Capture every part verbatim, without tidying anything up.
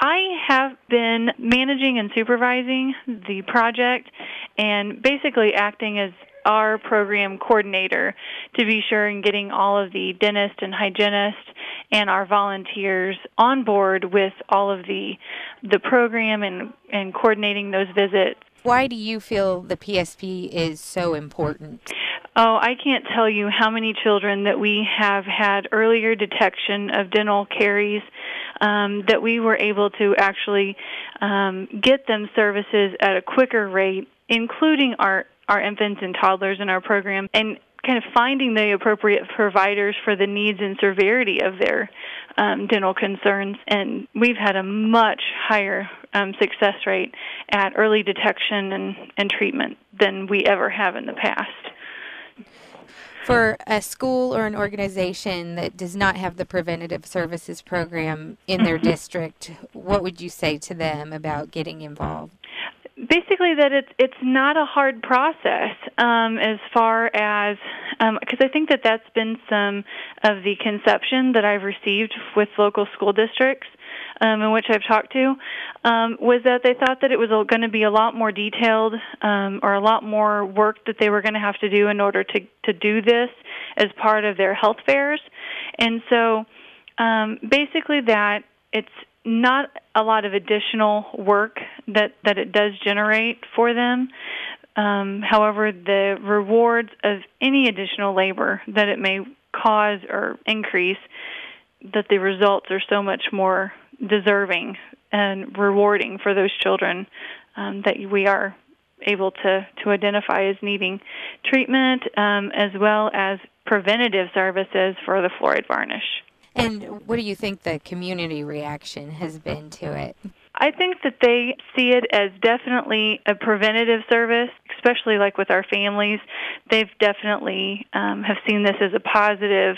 I have been managing and supervising the project and basically acting as our program coordinator to be sure in getting all of the dentists and hygienists and our volunteers on board with all of the the program and, and coordinating those visits. Why do you feel the P S P is so important? Oh, I can't tell you how many children that we have had earlier detection of dental caries, um, that we were able to actually um, get them services at a quicker rate, including our, our infants and toddlers in our program, and kind of finding the appropriate providers for the needs and severity of their um, dental concerns. And we've had a much higher um, success rate at early detection and, and treatment than we ever have in the past. For a school or an organization that does not have the preventative services program in their district, what would you say to them about getting involved? Basically that it's it's not a hard process um, as far as, because um, I think that that's been some of the conception that I've received with local school districts um, in which I've talked to, um, was that they thought that it was going to be a lot more detailed um, or a lot more work that they were going to have to do in order to, to do this as part of their health fairs. And so um, basically that it's not a lot of additional work that, that it does generate for them. Um, however, the rewards of any additional labor that it may cause or increase, that the results are so much more deserving and rewarding for those children um, that we are able to, to identify as needing treatment um, as well as preventative services for the fluoride varnish. And what do you think the community reaction has been to it? I think that they see it as definitely a preventative service, especially like with our families. They've definitely um, have seen this as a positive,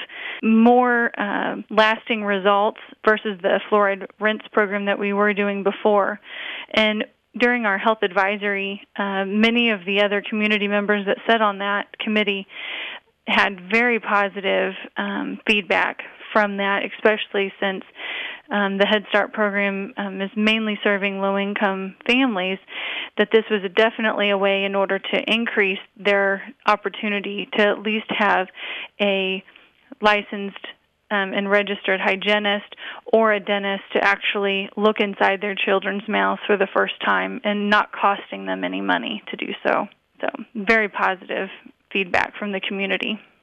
more uh, lasting results versus the fluoride rinse program that we were doing before. And during our health advisory, uh, many of the other community members that sat on that committee had very positive um, feedback from that, especially since um, the Head Start program um, is mainly serving low-income families, that this was definitely a way in order to increase their opportunity to at least have a licensed um, and registered hygienist or a dentist to actually look inside their children's mouths for the first time and not costing them any money to do so. So very positive feedback from the community.